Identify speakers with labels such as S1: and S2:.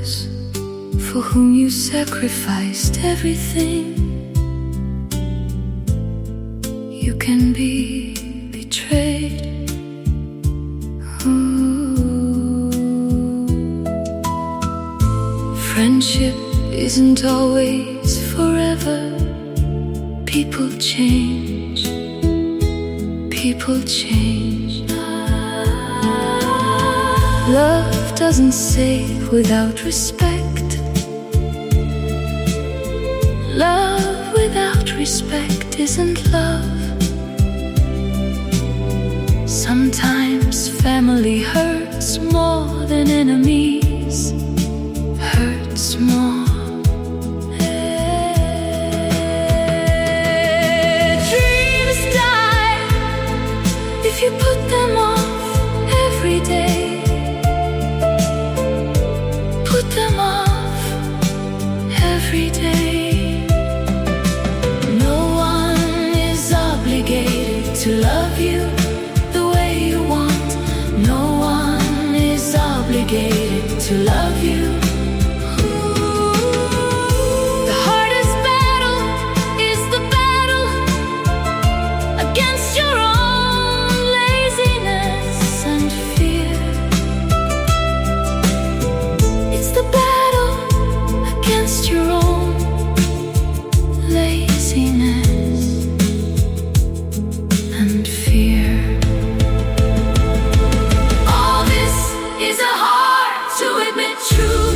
S1: those for whom you sacrificed everything. You can be betrayed. Ooh. Friendship isn't always forever. People change. People change. Love doesn't save without respect. Love without respect isn't love. Sometimes family hurts more than enemies. Hurts more. Dreams die if you put them off every day. Put them off every day. No one is obligated to love you the way you want. No one is obligated to love you. The hardest battle is the battle against your own laziness and fear. It's the battle against your own laziness and fear. All this is hard to admit true.